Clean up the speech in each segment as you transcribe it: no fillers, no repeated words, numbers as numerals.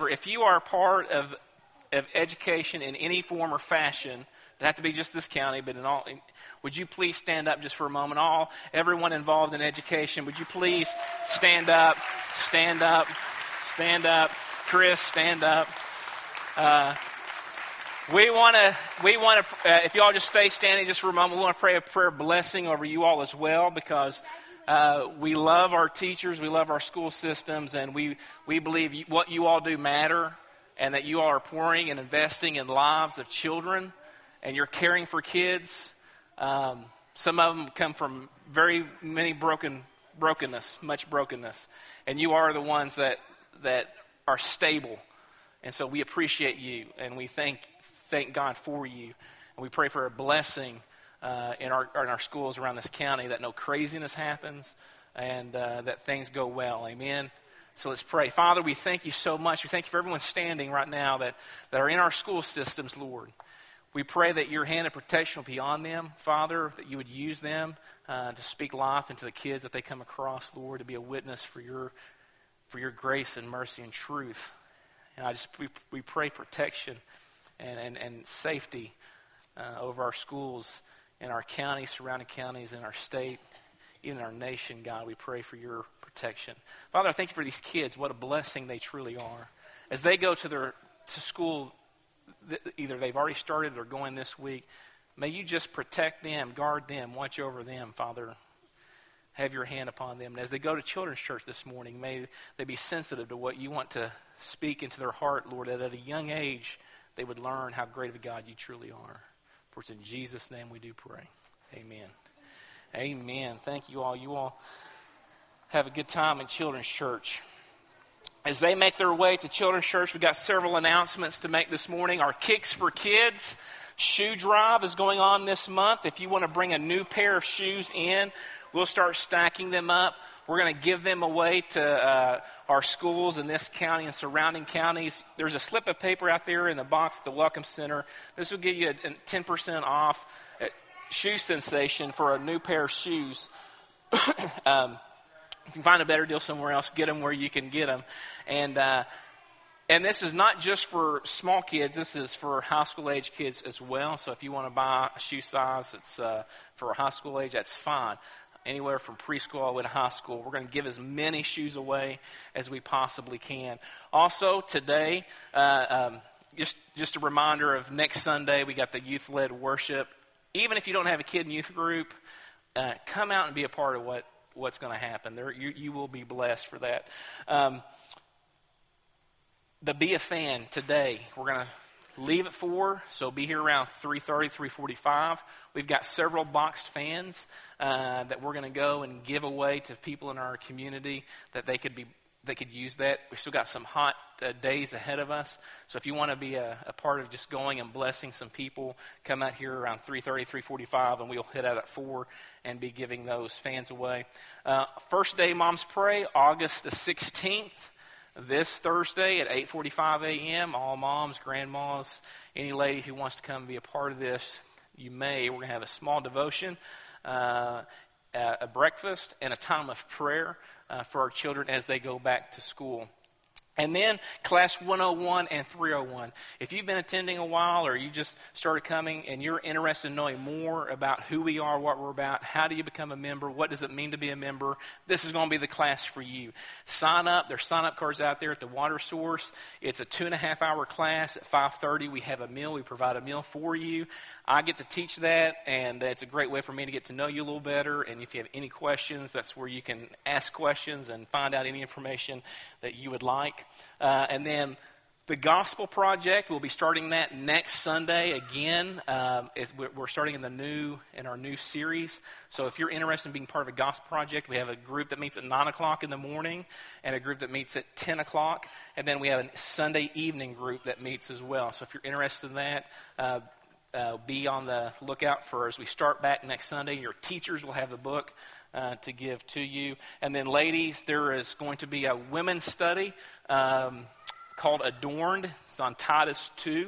favor. If you are a part of education in any form or fashion, it doesn't have to be just this county, but would you please stand up just for a moment? Everyone involved in education, would you please stand up, stand up, stand up. Chris, stand up. We want to. If you all just stay standing just for a moment, we want to pray a prayer of blessing over you all as well, because we love our teachers, we love our school systems, and we believe what you all do matter, and that you all are pouring and investing in lives of children, and you're caring for kids. Some of them come from very many brokenness, much brokenness, and you are the ones that are stable. And so we appreciate you, and we thank God for you, and we pray for a blessing in our schools around this county, that no craziness happens, and that things go well. Amen. So let's pray. Father, we thank you so much. We thank you for everyone standing right now that are in our school systems, Lord. We pray that your hand of protection will be on them, Father, that you would use them to speak life into the kids that they come across, Lord, to be a witness for your grace and mercy and truth. And we pray protection and safety over our schools in our counties, surrounding counties, in our state, even in our nation. God, we pray for your protection. Father, I thank you for these kids. What a blessing they truly are. As they go to school, either they've already started or going this week, may you just protect them, guard them, watch over them, Father. Have your hand upon them. And as they go to children's church this morning, may they be sensitive to what you want to speak into their heart, Lord, that at a young age they would learn how great of a God you truly are. For it's in Jesus' name we do pray. Amen. Amen. Thank you all. You all have a good time in children's church. As they make their way to children's church, we've got several announcements to make this morning. Our Kicks for Kids shoe drive is going on this month. If you want to bring a new pair of shoes in, we'll start stacking them up. We're going to give them away to our schools in this county and surrounding counties. There's a slip of paper out there in the box at the Welcome Center. This will give you a 10% off at Shoe Sensation for a new pair of shoes. If you can find a better deal somewhere else, get them where you can get them. And this is not just for small kids. This is for high school age kids as well. So if you want to buy a shoe size that's for high school age, that's fine. Anywhere from preschool all the way to high school. We're going to give as many shoes away as we possibly can. Also, today, just a reminder of next Sunday, we got the youth-led worship. Even if you don't have a kid in youth group, come out and be a part of what's going to happen. You will be blessed for that. The Be a Fan today, we're going to leave at 4, so be here around 3:30, 3:45. We've got several boxed fans that we're going to go and give away to people in our community that they could use that. We've still got some hot days ahead of us, so if you want to be a part of just going and blessing some people, come out here around 3:30, 3:45, and we'll head out at 4 and be giving those fans away. First Day Moms Pray, August the 16th. This Thursday at 8:45 a.m., all moms, grandmas, any lady who wants to come and be a part of this, you may. We're going to have a small devotion, a breakfast, and a time of prayer for our children as they go back to school. And then Class 101 and 301. If you've been attending a while or you just started coming and you're interested in knowing more about who we are, what we're about, how do you become a member, what does it mean to be a member, this is going to be the class for you. Sign up. There's sign-up cards out there at the water source. It's a 2.5-hour class. At 5:30, we have a meal. We provide a meal for you. I get to teach that, and it's a great way for me to get to know you a little better. And if you have any questions, that's where you can ask questions and find out any information that you would like. And then the Gospel Project, we'll be starting that next Sunday again. We're starting in our new series. So if you're interested in being part of a Gospel Project, we have a group that meets at 9 o'clock in the morning and a group that meets at 10 o'clock. And then we have a Sunday evening group that meets as well. So if you're interested in that, be on the lookout for as we start back next Sunday. Your teachers will have the book to give to you. And then ladies, there is going to be a women's study called Adorned. It's on Titus 2.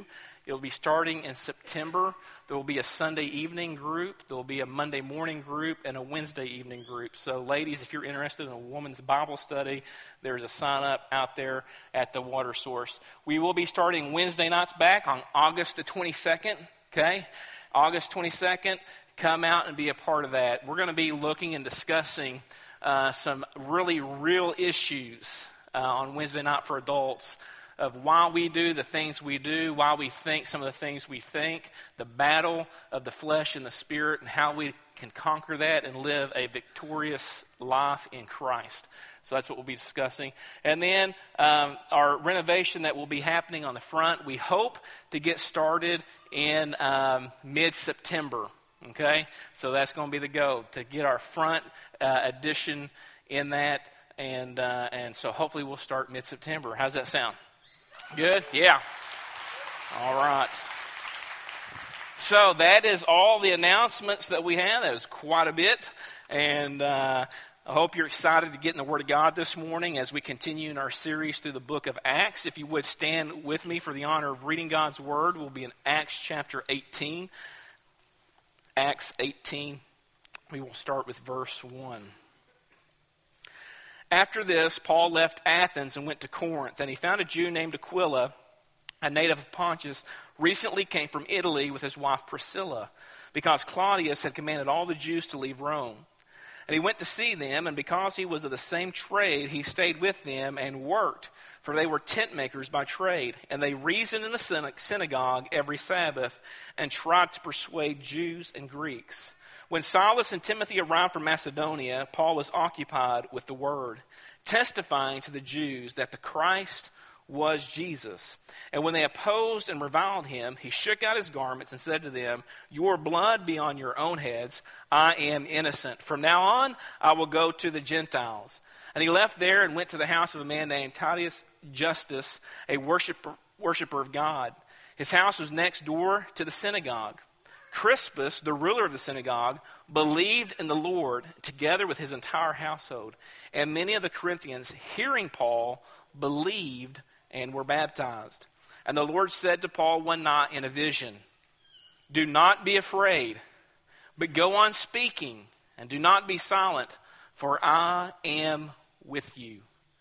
It will be starting in September. There will be a Sunday evening group. There will be a Monday morning group and a Wednesday evening group. So ladies, if you're interested in a woman's Bible study, there's a sign up out there at the water source. We will be starting Wednesday nights back on August the 22nd. Okay? August 22nd. Come out and be a part of that. We're going to be looking and discussing some really real issues on Wednesday night for adults, of why we do the things we do, why we think some of the things we think, the battle of the flesh and the spirit, and how we can conquer that and live a victorious life in Christ. So that's what we'll be discussing. And then our renovation that will be happening on the front, we hope to get started in mid-September. Okay? So that's going to be the goal, to get our front addition in that. And so hopefully we'll start mid-September. How's that sound? Good? Yeah. All right. So that is all the announcements that we had. That was quite a bit. And I hope you're excited to get in the Word of God this morning as we continue in our series through the book of Acts. If you would stand with me for the honor of reading God's Word, we'll be in Acts chapter 18. Acts 18. We will start with verse 1. After this, Paul left Athens and went to Corinth, and he found a Jew named Aquila, a native of Pontus, recently came from Italy with his wife Priscilla, because Claudius had commanded all the Jews to leave Rome. And he went to see them, and because he was of the same trade, he stayed with them and worked, for they were tent makers by trade. And they reasoned in the synagogue every Sabbath and tried to persuade Jews and Greeks. When Silas and Timothy arrived from Macedonia, Paul was occupied with the word, testifying to the Jews that the Christ was Jesus. And when they opposed and reviled him, he shook out his garments and said to them, "Your blood be on your own heads. I am innocent. From now on, I will go to the Gentiles." And he left there and went to the house of a man named Titius Justus, a worshiper of God. His house was next door to the synagogue. Crispus, the ruler of the synagogue, believed in the Lord together with his entire household. And many of the Corinthians, hearing Paul, believed and were baptized. And the Lord said to Paul one night in a vision, "Do not be afraid, but go on speaking, and do not be silent, for I am with you.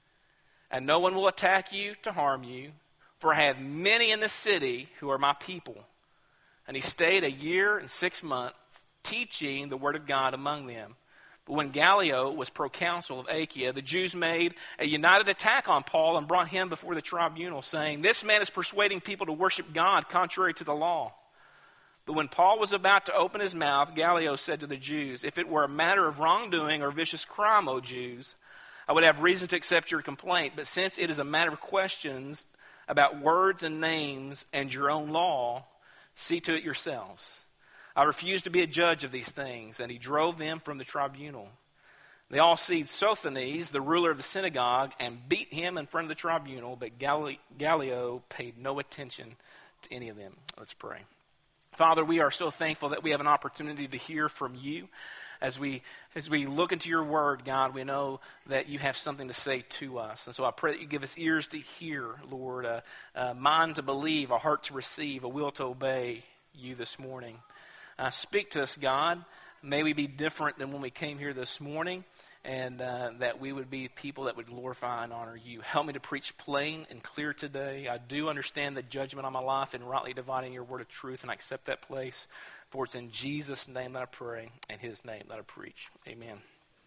And no one will attack you to harm you, for I have many in the city who are my people." And he stayed 1 year and 6 months, teaching the word of God among them. But when Gallio was proconsul of Achaia, the Jews made a united attack on Paul and brought him before the tribunal, saying, "This man is persuading people to worship God contrary to the law." But when Paul was about to open his mouth, Gallio said to the Jews, "If it were a matter of wrongdoing or vicious crime, O Jews, I would have reason to accept your complaint. But since it is a matter of questions about words and names and your own law, see to it yourselves. I refuse to be a judge of these things." And he drove them from the tribunal. They all seized Sosthenes, the ruler of the synagogue, and beat him in front of the tribunal. But Gallio paid no attention to any of them. Let's pray. Father, we are so thankful that we have an opportunity to hear from you. As we look into your word, God, we know that you have something to say to us. And so I pray that you give us ears to hear, Lord, a mind to believe, a heart to receive, a will to obey you this morning. Speak to us, God. May we be different than when we came here this morning, and that we would be people that would glorify and honor you. Help me to preach plain and clear today. I do understand the judgment on my life and rightly dividing your word of truth, and I accept that place. For it's in Jesus' name that I pray, and his name that I preach. Amen.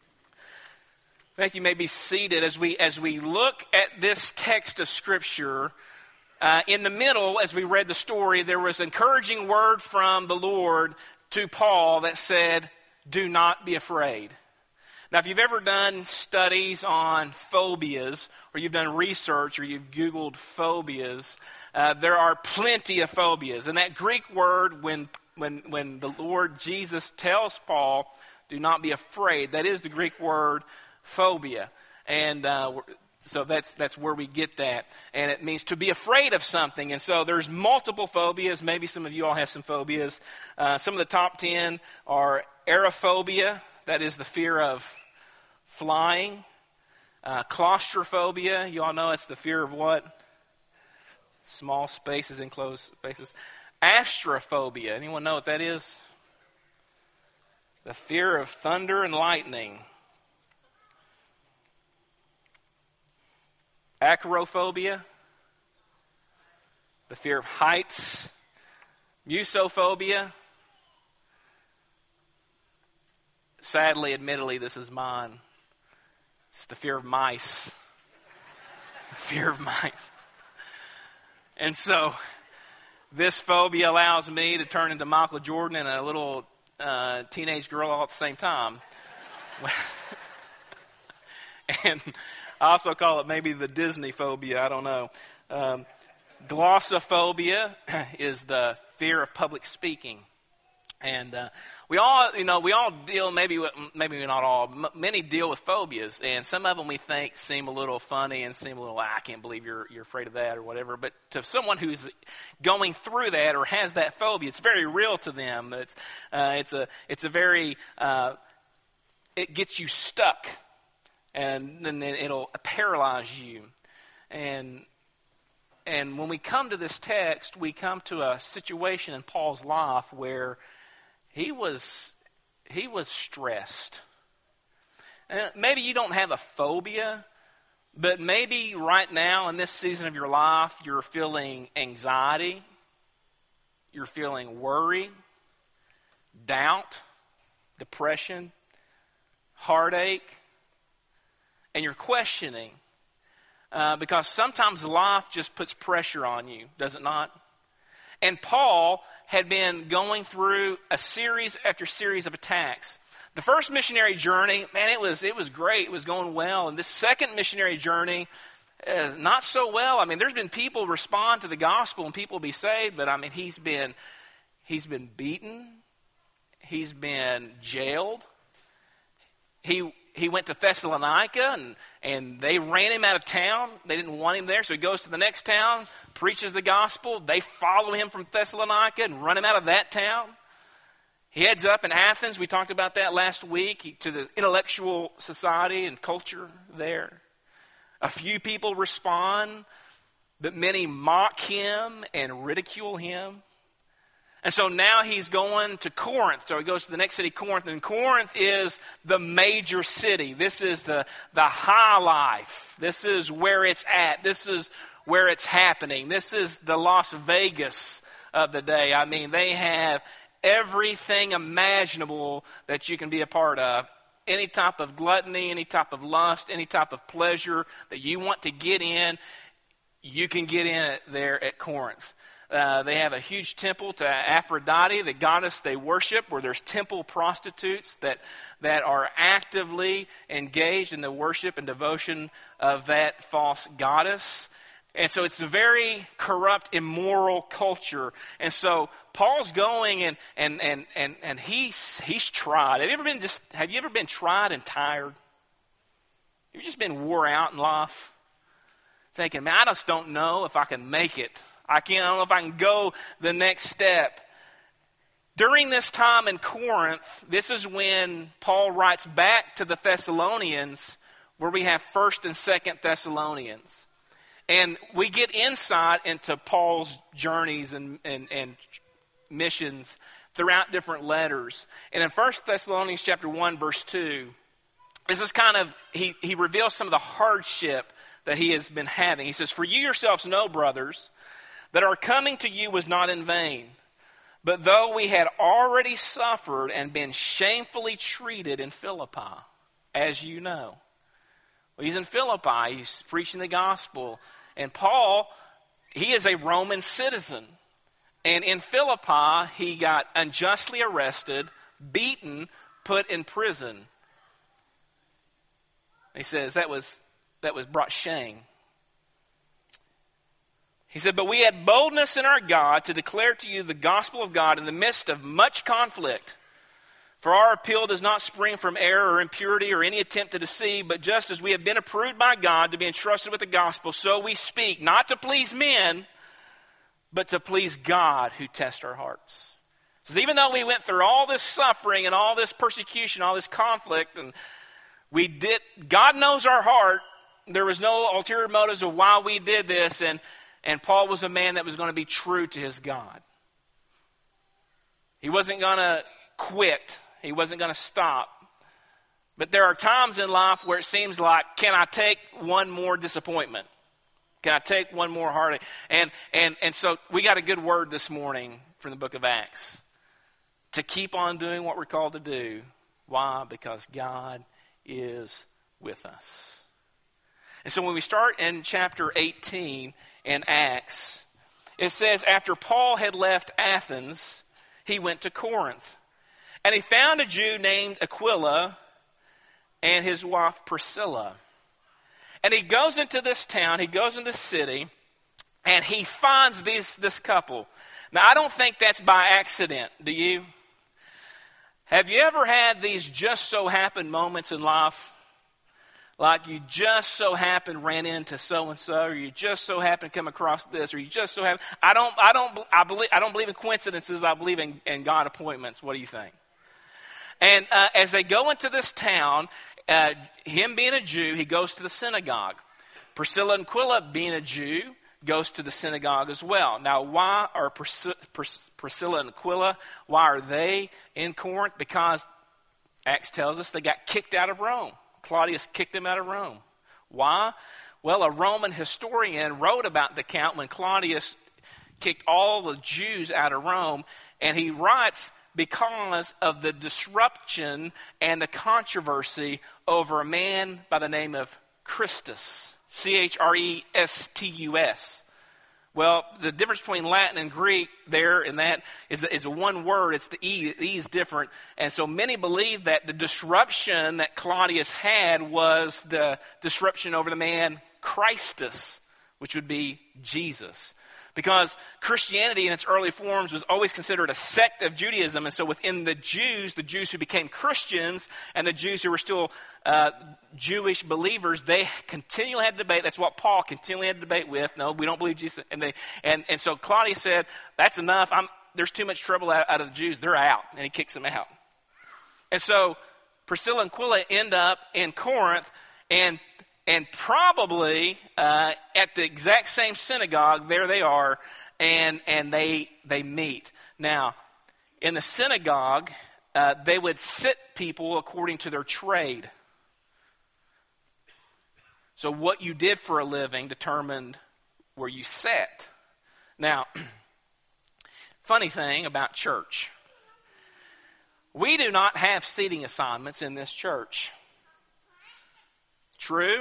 Thank you. You may be seated as we look at this text of Scripture. In the middle, as we read the story, there was an encouraging word from the Lord to Paul that said, "Do not be afraid." Now, if you've ever done studies on phobias, or you've done research, or you've Googled phobias, there are plenty of phobias. And that Greek word, when the Lord Jesus tells Paul, "Do not be afraid," that is the Greek word phobia. And so that's where we get that. And it means to be afraid of something. And so there's multiple phobias. Maybe some of you all have some phobias. Some of the top 10 are aerophobia. That is the fear of flying. Claustrophobia. You all know it's the fear of what? Small spaces, enclosed spaces. Astrophobia. Anyone know what that is? The fear of thunder and lightning. Acrophobia. The fear of heights. Musophobia. Sadly, admittedly, this is mine. It's the fear of mice. The fear of mice. And so, this phobia allows me to turn into Michael Jordan and a little teenage girl all at the same time. And I also call it maybe the Disney phobia. I don't know. Glossophobia is the fear of public speaking. And we all deal, maybe not all, many deal with phobias, and some of them we think seem a little funny and seem a little, I can't believe you're afraid of that or whatever. But to someone who's going through that or has that phobia, it's very real to them. It's a very it gets you stuck, and then it'll paralyze you. And when we come to this text, we come to a situation in Paul's life where he was stressed. And maybe you don't have a phobia, but maybe right now in this season of your life, you're feeling anxiety, you're feeling worry, doubt, depression, heartache, and you're questioning. Because sometimes life just puts pressure on you, does it not? And Paul had been going through a series after series of attacks. The first missionary journey, man, it was great. It was going well. And this second missionary journey, not so well. I mean, there's been people respond to the gospel and people be saved, but I mean, he's been beaten. He's been jailed. He went to Thessalonica, and they ran him out of town. They didn't want him there, so he goes to the next town, preaches the gospel. They follow him from Thessalonica and run him out of that town. He heads up in Athens. We talked about that last week, to the intellectual society and culture there. A few people respond, but many mock him and ridicule him. And so now he's going to Corinth. So he goes to the next city, Corinth. And Corinth is the major city. This is the high life. This is where it's at. This is where it's happening. This is the Las Vegas of the day. I mean, they have everything imaginable that you can be a part of. Any type of gluttony, any type of lust, any type of pleasure that you want to get in, you can get in it there at Corinth. They have a huge temple to Aphrodite, the goddess they worship, where there's temple prostitutes that are actively engaged in the worship and devotion of that false goddess. And so it's a very corrupt, immoral culture. And so Paul's going and he's tried. Have you ever been tried and tired? Have you just been wore out in life? Thinking, man, I just don't know if I can make it. I don't know if I can go the next step. During this time in Corinth, this is when Paul writes back to the Thessalonians, where we have 1st and 2nd Thessalonians. And we get insight into Paul's journeys and missions throughout different letters. And in 1 Thessalonians chapter 1, verse 2, this is kind of, he reveals some of the hardship that he has been having. He says, "For you yourselves know, brothers, that our coming to you was not in vain. But though we had already suffered and been shamefully treated in Philippi, as you know." Well, he's in Philippi. He's preaching the gospel. And Paul, he is a Roman citizen. And in Philippi, he got unjustly arrested, beaten, put in prison. He says that was brought shame. He said, "But we had boldness in our God to declare to you the gospel of God in the midst of much conflict. For our appeal does not spring from error or impurity or any attempt to deceive, but just as we have been approved by God to be entrusted with the gospel, so we speak, not to please men, but to please God who tests our hearts." He says, even though we went through all this suffering and all this persecution, all this conflict, and God knows our heart. There was no ulterior motives of why we did this, and And Paul was a man that was going to be true to his God. He wasn't going to quit. He wasn't going to stop. But there are times in life where it seems like, can I take one more disappointment? Can I take one more heartache? And so we got a good word this morning from the book of Acts. To keep on doing what we're called to do. Why? Because God is with us. And so when we start in chapter 18 in Acts, it says, after Paul had left Athens, he went to Corinth. And he found a Jew named Aquila and his wife Priscilla. And he goes into this town, he goes into the city, and he finds this couple. Now, I don't think that's by accident, do you? Have you ever had these just so happen moments in life? Like you just so happen ran into so-and-so, or you just so happen come across this, or you just so happen. I don't believe in coincidences. I believe in God appointments. What do you think? And as they go into this town, him being a Jew, he goes to the synagogue. Priscilla and Aquila, being a Jew, goes to the synagogue as well. Now, why are Priscilla and Aquila, why are they in Corinth? Because Acts tells us they got kicked out of Rome. Claudius kicked them out of Rome. Why? Well, a Roman historian wrote about the account when Claudius kicked all the Jews out of Rome, and he writes, because of the disruption and the controversy over a man by the name of Christus. Chrestus. Well, the difference between Latin and Greek there and that is one word. It's the E. The E is different. And so many believe that the disruption that Claudius had was the disruption over the man Christus, which would be Jesus. Because Christianity in its early forms was always considered a sect of Judaism. And so within the Jews who became Christians and the Jews who were still Jewish believers, they continually had debate. That's what Paul continually had debate with. No, we don't believe Jesus. And so Claudius said, that's enough. There's too much trouble out of the Jews. They're out. And he kicks them out. And so Priscilla and Aquila end up in Corinth, and probably at the exact same synagogue, there they are, and they meet. Now, in the synagogue, they would sit people according to their trade. So what you did for a living determined where you sat. Now, funny thing about church. We do not have seating assignments in this church. True?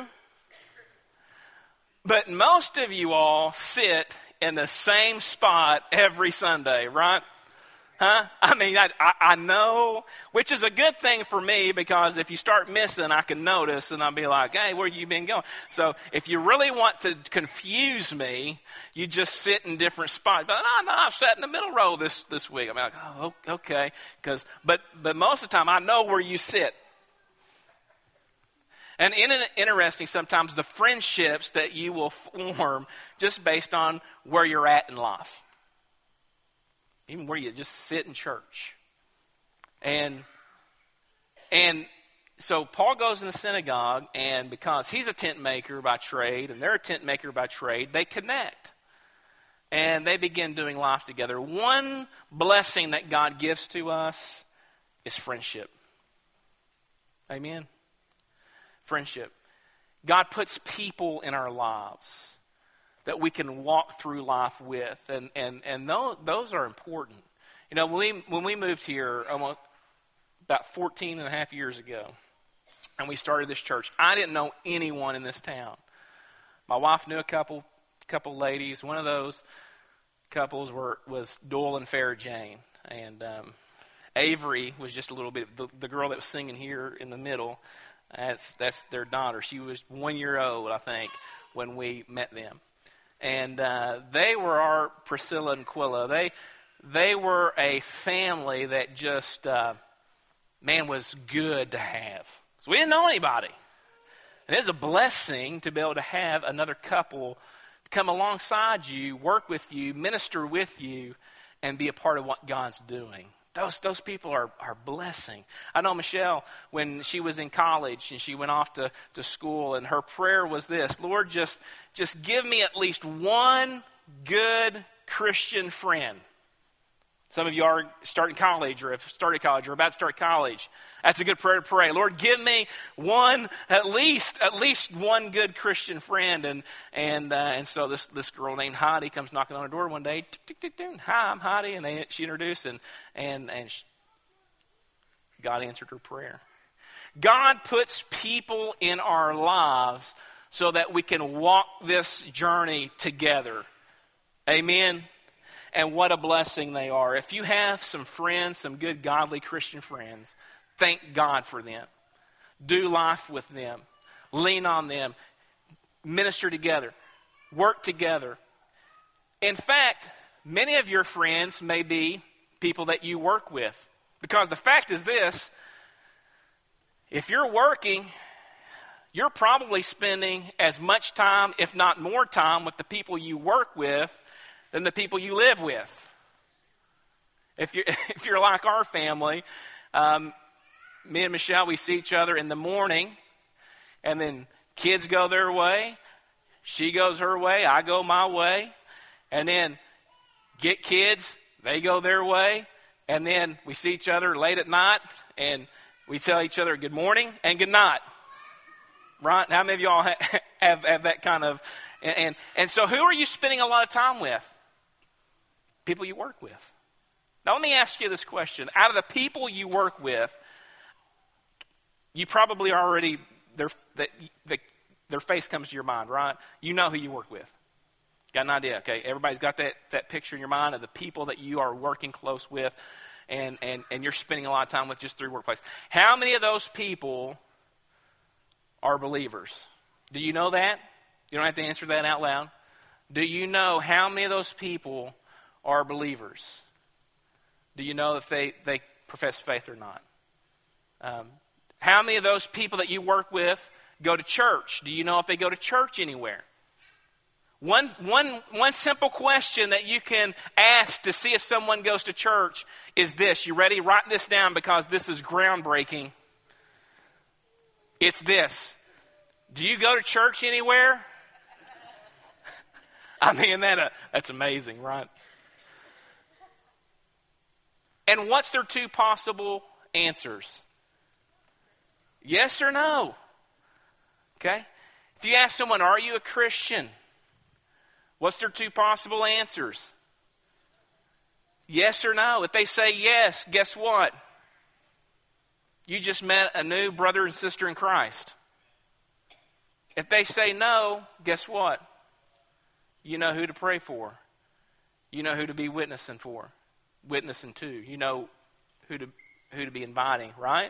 But most of you all sit in the same spot every Sunday, right? Huh? I mean, I know, which is a good thing for me, because if you start missing, I can notice, and I'll be like, hey, where you been going? So if you really want to confuse me, you just sit in different spots. But no, I've sat in the middle row this week. I'm like, oh, okay. But most of the time, I know where you sit. And interesting sometimes the friendships that you will form just based on where you're at in life. Even where you just sit in church. And so Paul goes in the synagogue, and because he's a tent maker by trade and they're a tent maker by trade, they connect. And they begin doing life together. One blessing that God gives to us is friendship. Amen? Friendship. God puts people in our lives that we can walk through life with. And those are important. You know, when we moved here about 14 and a half years ago, and we started this church, I didn't know anyone in this town. My wife knew a couple ladies. One of those couples was Doyle and Farrah Jane. And Avery was just a little bit, the girl that was singing here in the middle, that's their daughter. She was 1 year old, I think, when we met them. And they were our Priscilla and Aquila. They were a family that just, was good to have. So we didn't know anybody. And it's a blessing to be able to have another couple come alongside you, work with you, minister with you, and be a part of what God's doing. Those people are blessing. I know Michelle, when she was in college and she went off to school, and her prayer was this: Lord, just give me at least one good Christian friend. Some of you are starting college or have started college or about to start college. That's a good prayer to pray. Lord, give me one, at least one good Christian friend. And so this girl named Heidi comes knocking on her door one day. Tick, tick, tick, tick. Hi, I'm Heidi. And she introduced and God answered her prayer. God puts people in our lives so that we can walk this journey together. Amen. And what a blessing they are. If you have some friends, some good, godly Christian friends, thank God for them. Do life with them. Lean on them. Minister together. Work together. In fact, many of your friends may be people that you work with. Because the fact is this, if you're working, you're probably spending as much time, if not more time, with the people you work with than the people you live with. If you're like our family, me and Michelle, we see each other in the morning, and then kids go their way, she goes her way, I go my way, and then get kids, they go their way, and then we see each other late at night, and we tell each other good morning and good night. Right? How many of y'all have that kind of... And so who are you spending a lot of time with? People you work with. Now let me ask you this question. Out of the people you work with, you probably already, their face comes to your mind, right? You know who you work with. Got an idea, okay? Everybody's got that picture in your mind of the people that you are working close with and you're spending a lot of time with just through workplace. How many of those people are believers? Do you know that? You don't have to answer that out loud. Do you know how many of those people are believers? Do you know if they profess faith or not? How many of those people that you work with go to church? Do you know if they go to church anywhere? One simple question that you can ask to see if someone goes to church is this. You ready? Write this down because this is groundbreaking. It's this. Do you go to church anywhere? I mean, that's amazing, right? And what's their two possible answers? Yes or no? Okay? If you ask someone, are you a Christian? What's their two possible answers? Yes or no? If they say yes, guess what? You just met a new brother and sister in Christ. If they say no, guess what? You know who to pray for. You know who to be witnessing to. You know who to be inviting, right?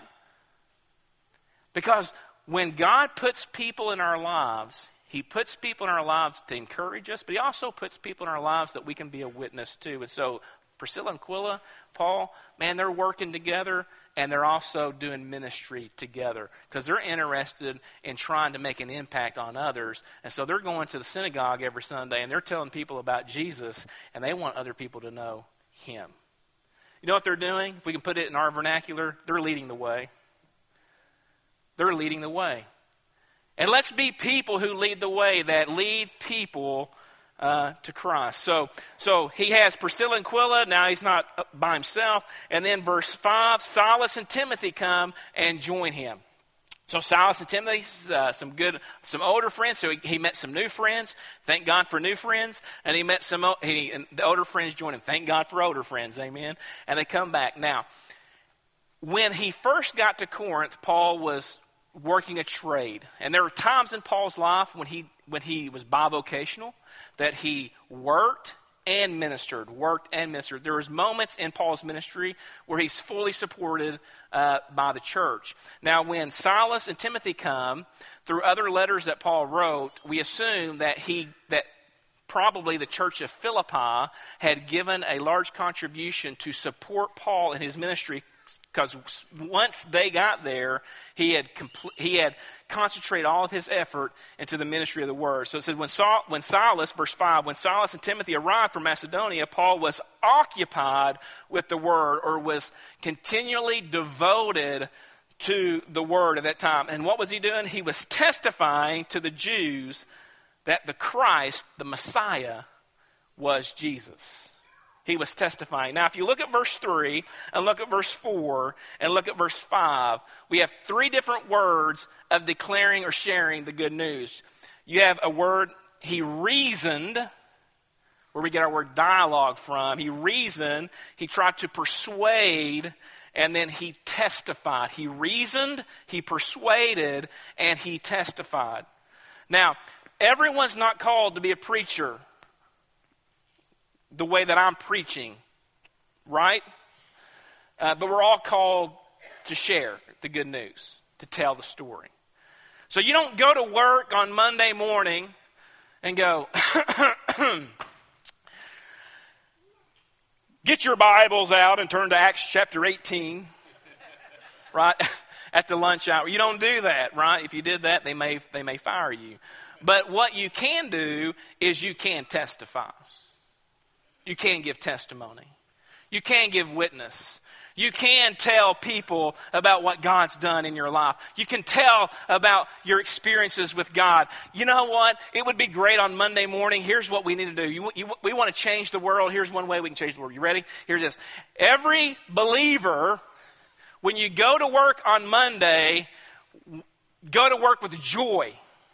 Because when God puts people in our lives, He puts people in our lives to encourage us, but He also puts people in our lives that we can be a witness to. And so Priscilla and Aquila, Paul, man, they're working together and they're also doing ministry together because they're interested in trying to make an impact on others. And so they're going to the synagogue every Sunday and they're telling people about Jesus and they want other people to know Him. You know what they're doing? If we can put it in our vernacular, they're leading the way. They're leading the way. And let's be people who lead the way, that lead people to Christ. So he has Priscilla and Aquila. Now he's not by himself. And then verse 5, Silas and Timothy come and join him. So Silas and Timothy, some older friends. So he met some new friends. Thank God for new friends. And he met and the older friends joined him. Thank God for older friends. Amen. And they come back. Now, when he first got to Corinth, Paul was working a trade. And there were times in Paul's life when he was bivocational, that he worked and ministered. There was moments in Paul's ministry where he's fully supported by the church. Now, when Silas and Timothy come, through other letters that Paul wrote, we assume that probably the church of Philippi had given a large contribution to support Paul in his ministry, because once they got there, he had concentrated all of his effort into the ministry of the word. So it says, when Silas, verse 5, when Silas and Timothy arrived from Macedonia, Paul was occupied with the word, or was continually devoted to the word at that time. And what was he doing? He was testifying to the Jews that the Christ, the Messiah, was Jesus. He was testifying. Now, if you look at verse 3 and look at verse 4 and look at verse 5, we have three different words of declaring or sharing the good news. You have a word, he reasoned, where we get our word dialogue from. He reasoned, he tried to persuade, and then he testified. He reasoned, he persuaded, and he testified. Now, everyone's not called to be a preacher the way that I'm preaching, right? But we're all called to share the good news, to tell the story. So you don't go to work on Monday morning and go, get your Bibles out and turn to Acts chapter 18, right, at the lunch hour. You don't do that, right? If you did that, they may fire you. But what you can do is you can testify. You can give testimony. You can give witness. You can tell people about what God's done in your life. You can tell about your experiences with God. You know what? It would be great on Monday morning. Here's what we need to do. We want to change the world. Here's one way we can change the world. You ready? Here's this. Every believer, when you go to work on Monday, go to work with joy.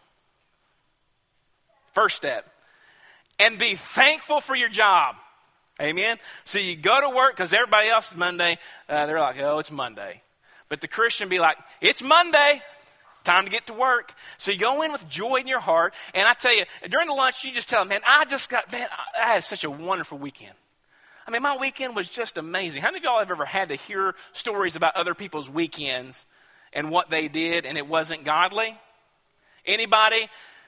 First step. And be thankful for your job. Amen? So you go to work, because everybody else is Monday. They're like, oh, it's Monday. But the Christian be like, it's Monday. Time to get to work. So you go in with joy in your heart. And I tell you, during the lunch, you just tell them, I had such a wonderful weekend. I mean, my weekend was just amazing. How many of y'all have ever had to hear stories about other people's weekends and what they did and it wasn't godly? Anybody?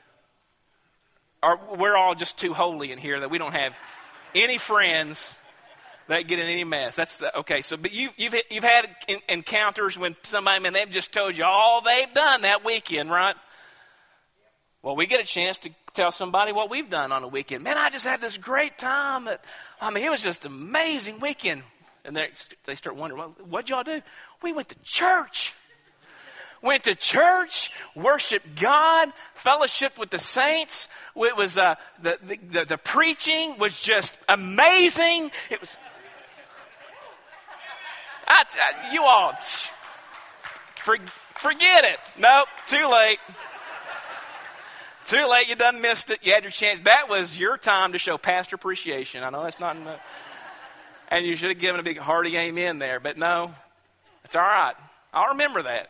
Or we're all just too holy in here that we don't have any friends that get in any mess. That's okay. So, but you've had encounters when somebody, man, they've just told you all they've done that weekend, right? Well, we get a chance to tell somebody what we've done on a weekend. Man, I just had this great time. It was just an amazing weekend. And they start wondering, well, what'd y'all do? We went to church. Went to church, worshiped God, fellowship with the saints. It was the preaching was just amazing. It was. You all forget it. Nope, too late. Too late. You done missed it. You had your chance. That was your time to show pastor appreciation. I know that's not enough. And you should have given a big hearty amen there, but no, it's all right. I'll remember that.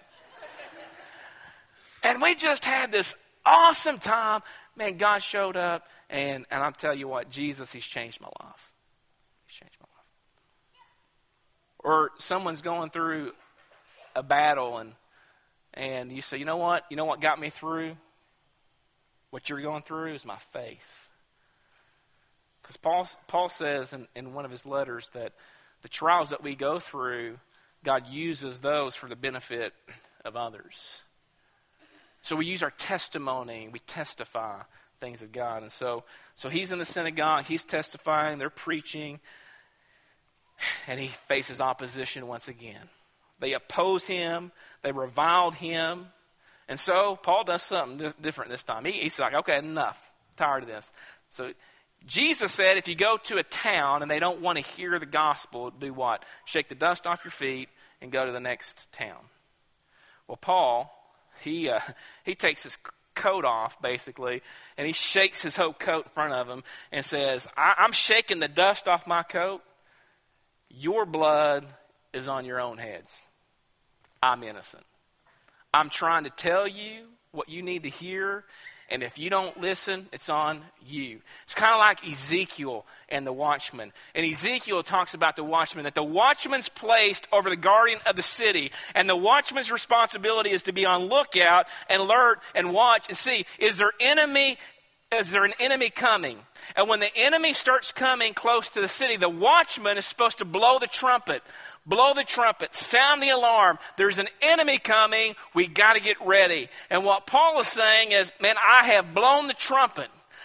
And we just had this awesome time. Man, God showed up. And I'll tell you what, Jesus, he's changed my life. He's changed my life. Or someone's going through a battle and you say, you know what? You know what got me through? What you're going through is my faith. Because Paul says in one of his letters that the trials that we go through, God uses those for the benefit of others. So we use our testimony, we testify things of God. And so he's in the synagogue, he's testifying, they're preaching, and he faces opposition once again. They oppose him, they reviled him, and so Paul does something different this time. He's like, okay, enough, tired of this. So Jesus said if you go to a town and they don't want to hear the gospel, do what? Shake the dust off your feet and go to the next town. Well, Paul, he takes his coat off, basically, and he shakes his whole coat in front of him and says, I'm shaking the dust off my coat. Your blood is on your own heads. I'm innocent. I'm trying to tell you what you need to hear, and if you don't listen, it's on you. It's kind of like Ezekiel and the watchman. And Ezekiel talks about the watchman, that the watchman's placed over the guardian of the city. And the watchman's responsibility is to be on lookout and alert and watch and see, is there an enemy coming? And when the enemy starts coming close to the city, the watchman is supposed to blow the trumpet. Blow the trumpet, sound the alarm. There's an enemy coming. We got to get ready. And what Paul is saying is, man, I have blown the trumpet.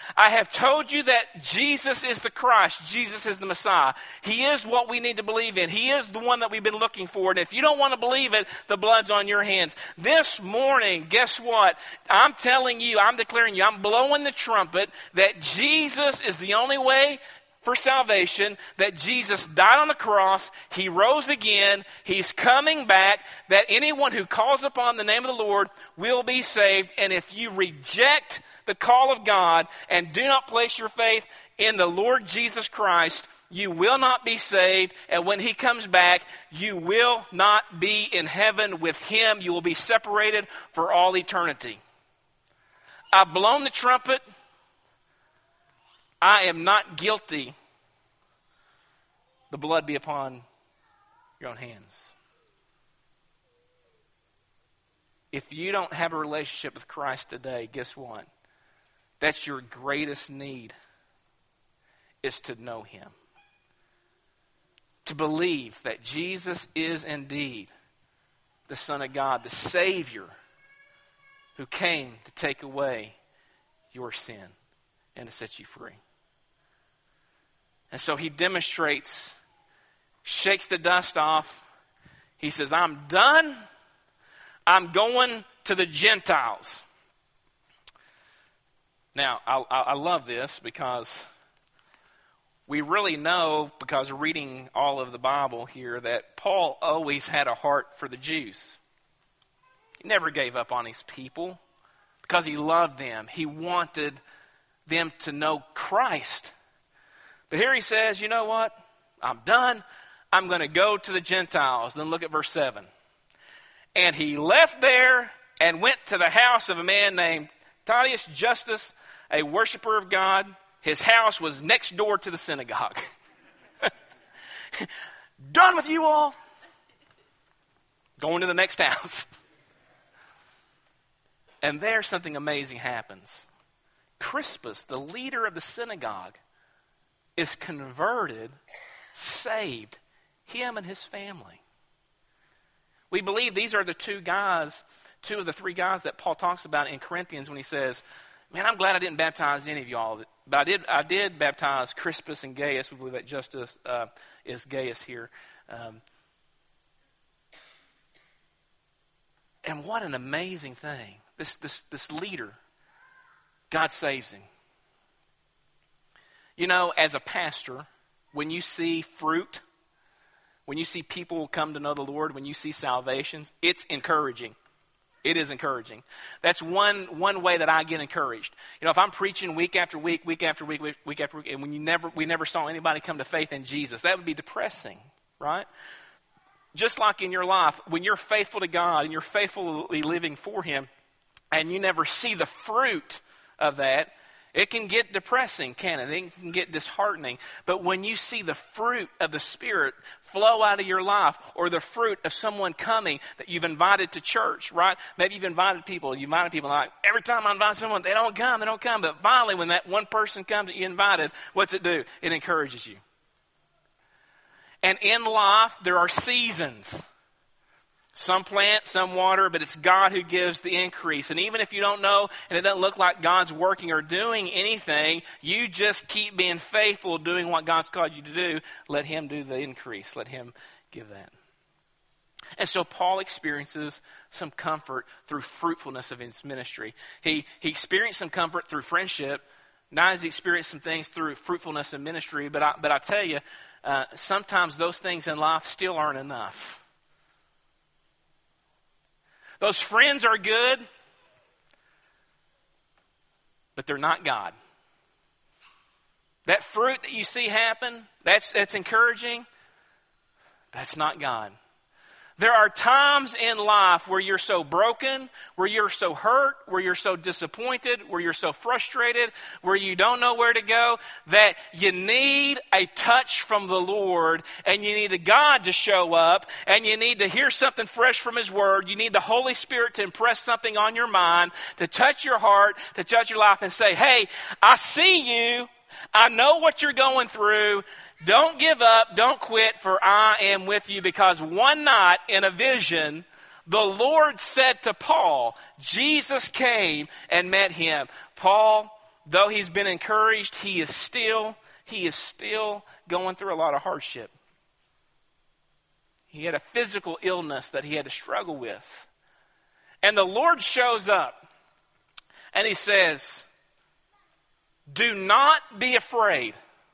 I have told you that Jesus is the Christ. Jesus is the Messiah. He is what we need to believe in. He is the one that we've been looking for. And if you don't want to believe it, the blood's on your hands. This morning, guess what? I'm telling you, I'm declaring you, I'm blowing the trumpet that Jesus is the only way for salvation, that Jesus died on the cross, He rose again, He's coming back, that anyone who calls upon the name of the Lord will be saved. And if you reject the call of God and do not place your faith in the Lord Jesus Christ, you will not be saved. And when He comes back, you will not be in heaven with Him. You will be separated for all eternity. I've blown the trumpet. I am not guilty. The blood be upon your own hands. If you don't have a relationship with Christ today, guess what? That's your greatest need, is to know Him. To believe that Jesus is indeed the Son of God, the Savior who came to take away your sin and to set you free. And so He demonstrates, shakes the dust off. He says, I'm done. I'm going to the Gentiles. Now, I love this because we really know, because of reading all of the Bible here, that Paul always had a heart for the Jews. He never gave up on these people because he loved them. He wanted them to know Christ. But here he says, you know what? I'm done. I'm going to go to the Gentiles. Then look at verse 7. And he left there and went to the house of a man named Titius Justus, a worshiper of God. His house was next door to the synagogue. Done with you all. Going to the next house. And there something amazing happens. Crispus, the leader of the synagogue, is converted, saved, him and his family. We believe these are the two of the three guys that Paul talks about in Corinthians when he says, man, I'm glad I didn't baptize any of y'all. But I did baptize Crispus and Gaius. We believe that Justus is Gaius here. And what an amazing thing. This leader, God saves him. You know, as a pastor, when you see fruit, when you see people come to know the Lord, when you see salvations, it's encouraging. It is encouraging. That's one way that I get encouraged. You know, if I'm preaching week after week, and we never saw anybody come to faith in Jesus, that would be depressing, right? Just like in your life, when you're faithful to God and you're faithfully living for Him, and you never see the fruit of that, it can get depressing, can't it? It can get disheartening. But when you see the fruit of the Spirit flow out of your life, or the fruit of someone coming that you've invited to church, right? Maybe you've invited people, like, every time I invite someone, they don't come. But finally, when that one person comes that you invited, what's it do? It encourages you. And in life, there are seasons. Some plant, some water, but it's God who gives the increase. And even if you don't know and it doesn't look like God's working or doing anything, you just keep being faithful, doing what God's called you to do. Let Him do the increase. Let Him give that. And so Paul experiences some comfort through fruitfulness of his ministry. He experienced some comfort through friendship. Now he's experienced some things through fruitfulness in ministry. But I tell you, sometimes those things in life still aren't enough. Those friends are good, but they're not God. That fruit that you see happen, that's encouraging. That's not God. There are times in life where you're so broken, where you're so hurt, where you're so disappointed, where you're so frustrated, where you don't know where to go, that you need a touch from the Lord, and you need God to show up, and you need to hear something fresh from His Word. You need the Holy Spirit to impress something on your mind, to touch your heart, to touch your life, and say, hey, I see you. I know what you're going through. Don't give up, don't quit, for I am with you. Because one night in a vision, the Lord said to Paul, Jesus came and met him. Paul, though he's been encouraged, he is still going through a lot of hardship. He had a physical illness that he had to struggle with. And the Lord shows up and he says, do not be afraid.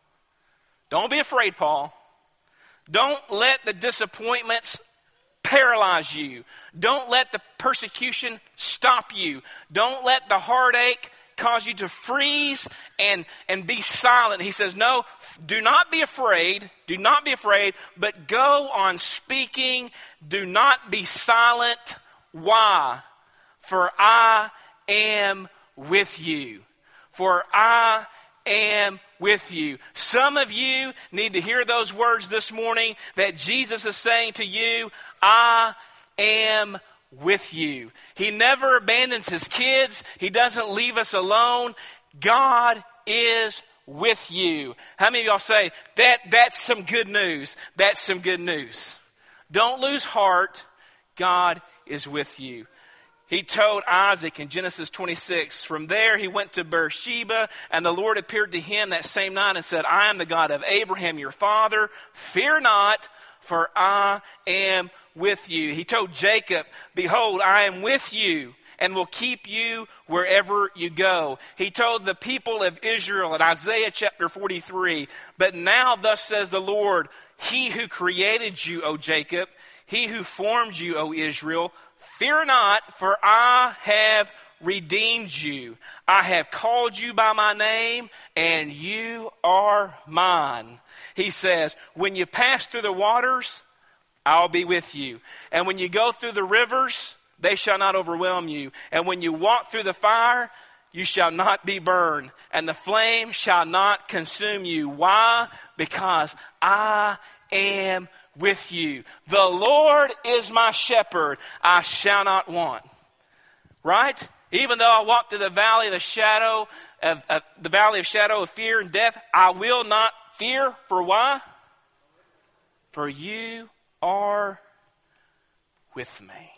Don't be afraid, Paul. Don't let the disappointments paralyze you. Don't let the persecution stop you. Don't let the heartache cause you to freeze and be silent. He says, no, do not be afraid. Do not be afraid, but go on speaking. Do not be silent. Why? For I am with you. For I am with you. Some of you need to hear those words this morning that Jesus is saying to you, I am with you. He never abandons his kids. He doesn't leave us alone. God is with you. How many of y'all say, that's some good news? That's some good news. Don't lose heart. God is with you. He told Isaac in Genesis 26, from there he went to Beersheba, and the Lord appeared to him that same night and said, I am the God of Abraham your father. Fear not, for I am with you. He told Jacob, behold, I am with you and will keep you wherever you go. He told the people of Israel in Isaiah chapter 43, but now thus says the Lord, he who created you, O Jacob, he who formed you, O Israel, fear not, for I have redeemed you. I have called you by my name, and you are mine. He says, when you pass through the waters, I'll be with you. And when you go through the rivers, they shall not overwhelm you. And when you walk through the fire, you shall not be burned, and the flame shall not consume you. Why? Because I am with you. The Lord is my shepherd, I shall not want. Right? Even though I walk through the valley of the shadow of fear and death, I will not fear. For why? For you are with me.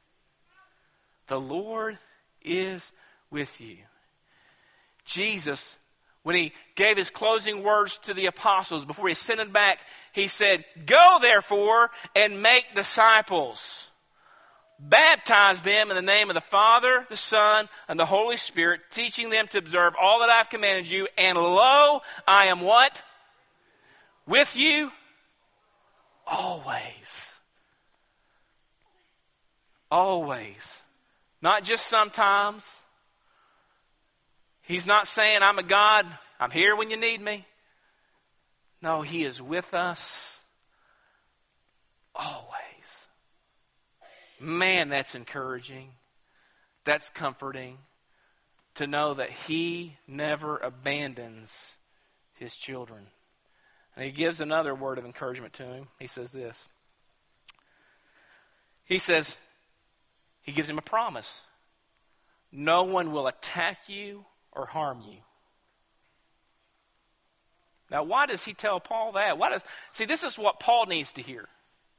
The Lord is with you. Jesus, when he gave his closing words to the apostles before he ascended back, he said, go therefore and make disciples. Baptize them in the name of the Father, the Son, and the Holy Spirit, teaching them to observe all that I've commanded you. And lo, I am what? With you always. Always. Not just sometimes. He's not saying, I'm a God, I'm here when you need me. No, he is with us always. Man, that's encouraging. That's comforting to know that he never abandons his children. And he gives another word of encouragement to him. He says this. He gives him a promise. No one will attack you or harm you. Now, why does he tell Paul that? See, this is what Paul needs to hear.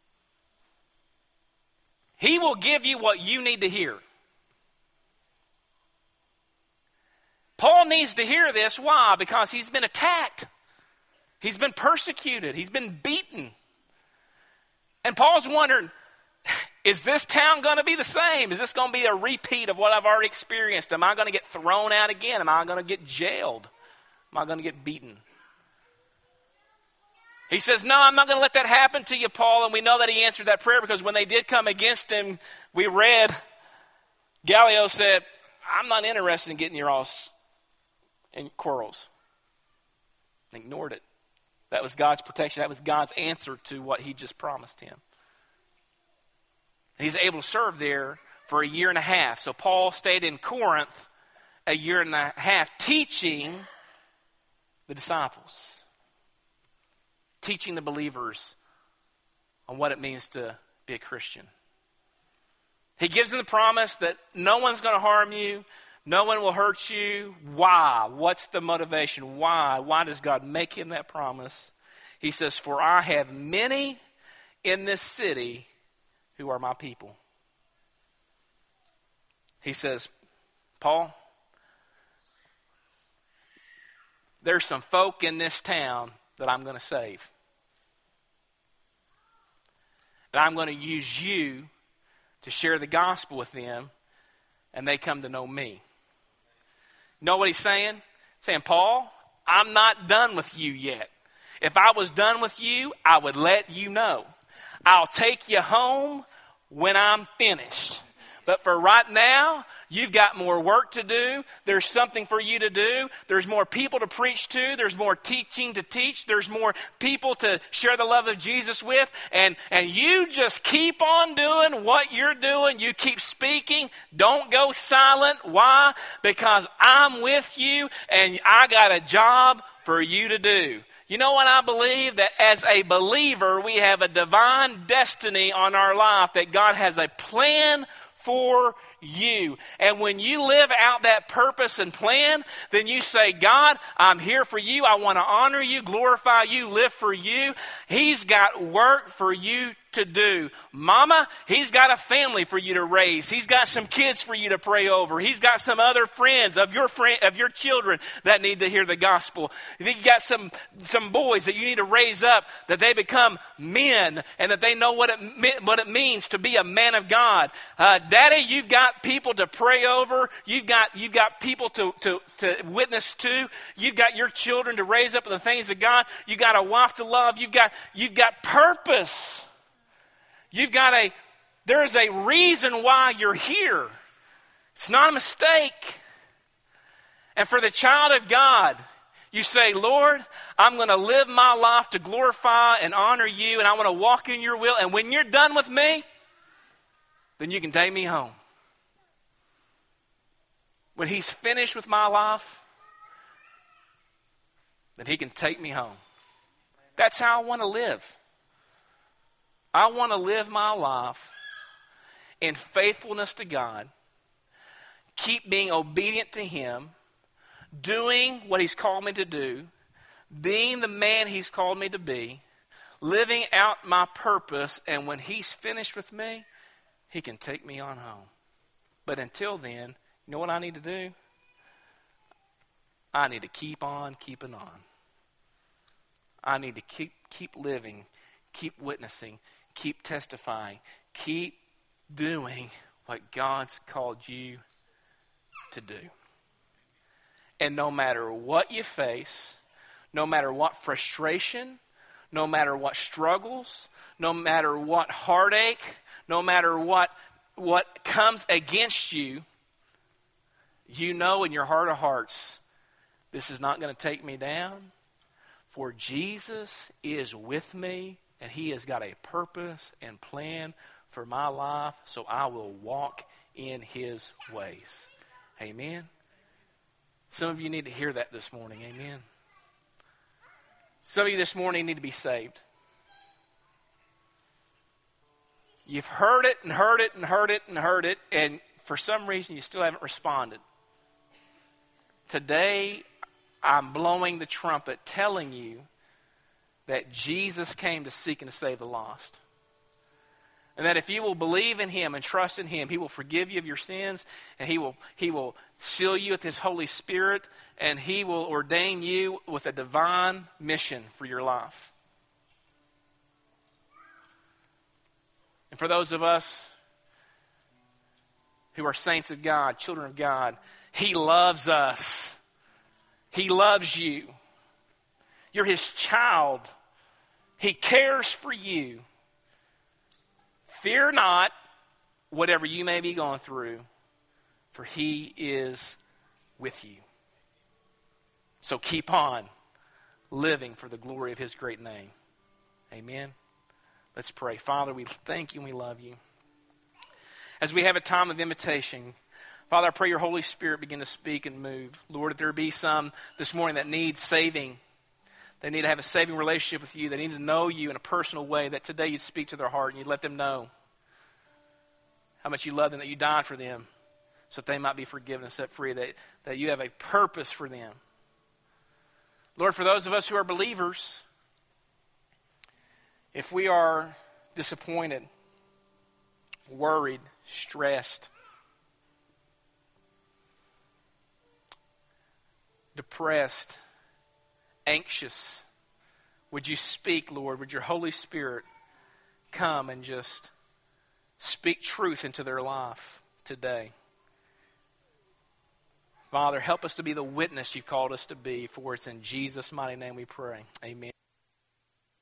He will give you what you need to hear. Paul needs to hear this. Why? Because he's been attacked. He's been persecuted. He's been beaten. And Paul's wondering, is this town going to be the same? Is this going to be a repeat of what I've already experienced? Am I going to get thrown out again? Am I going to get jailed? Am I going to get beaten? He says, no, I'm not going to let that happen to you, Paul. And we know that he answered that prayer because when they did come against him, we read, Gallio said, I'm not interested in getting your all in quarrels. Ignored it. That was God's protection. That was God's answer to what he just promised him. And he's able to serve there for a year and a half. So Paul stayed in Corinth a year and a half teaching the disciples. Teaching the believers on what it means to be a Christian. He gives them the promise that no one's going to harm you. No one will hurt you. Why? What's the motivation? Why? Why does God make him that promise? He says, for I have many in this city who are my people. He says, Paul, there's some folk in this town that I'm going to save. And I'm going to use you to share the gospel with them, and they come to know me. You know what he's saying? He's saying, Paul, I'm not done with you yet. If I was done with you, I would let you know. I'll take you home when I'm finished. But for right now, you've got more work to do. There's something for you to do. There's more people to preach to. There's more teaching to teach. There's more people to share the love of Jesus with. And you just keep on doing what you're doing. You keep speaking. Don't go silent. Why? Because I'm with you and I got a job for you to do. You know what I believe? That as a believer, we have a divine destiny on our life, that God has a plan for you. And when you live out that purpose and plan, then you say, God, I'm here for you. I want to honor you, glorify you, live for you. He's got work for you to do. Mama, he's got a family for you to raise. He's got some kids for you to pray over. He's got some other friends of your children that need to hear the gospel. You've got some boys that you need to raise up, that they become men and that they know what it means to be a man of God. Daddy, you've got people to pray over. You've got people to witness to. You've got your children to raise up in the things of God. You've got a wife to love. You've got purpose. There is a reason why you're here. It's not a mistake. And for the child of God, you say, Lord, I'm going to live my life to glorify and honor you, and I want to walk in your will. And when you're done with me, then you can take me home. When he's finished with my life, then he can take me home. That's how I want to live. I want to live my life in faithfulness to God, keep being obedient to him, doing what he's called me to do, being the man he's called me to be, living out my purpose, and when he's finished with me, he can take me on home. But until then, you know what I need to do? I need to keep on keeping on. I need to keep living, keep witnessing, keep testifying, keep doing what God's called you to do. And no matter what you face, no matter what frustration, no matter what struggles, no matter what heartache, no matter what comes against you, you know in your heart of hearts, this is not going to take me down. For Jesus is with me, and he has got a purpose and plan for my life, so I will walk in his ways. Amen. Some of you need to hear that this morning. Amen. Some of you this morning need to be saved. You've heard it and heard it and heard it and heard it, and for some reason you still haven't responded. Today, I'm blowing the trumpet telling you that Jesus came to seek and to save the lost. And that if you will believe in him and trust in him, he will forgive you of your sins, and he will seal you with his Holy Spirit, and he will ordain you with a divine mission for your life. And for those of us who are saints of God, children of God, he loves us. He loves you. You're his child. He cares for you. Fear not whatever you may be going through, for he is with you. So keep on living for the glory of his great name. Amen. Let's pray. Father, we thank you and we love you. As we have a time of invitation, Father, I pray your Holy Spirit begin to speak and move. Lord, if there be some this morning that need saving, they need to have a saving relationship with you. They need to know you in a personal way, that today you'd speak to their heart and you'd let them know how much you love them, that you died for them so that they might be forgiven and set free, that you have a purpose for them. Lord, for those of us who are believers, if we are disappointed, worried, stressed, depressed, anxious, would you speak, Lord? Would your Holy Spirit come and just speak truth into their life today? Father, help us to be the witness you've called us to be, for it's in Jesus' mighty name we pray. Amen.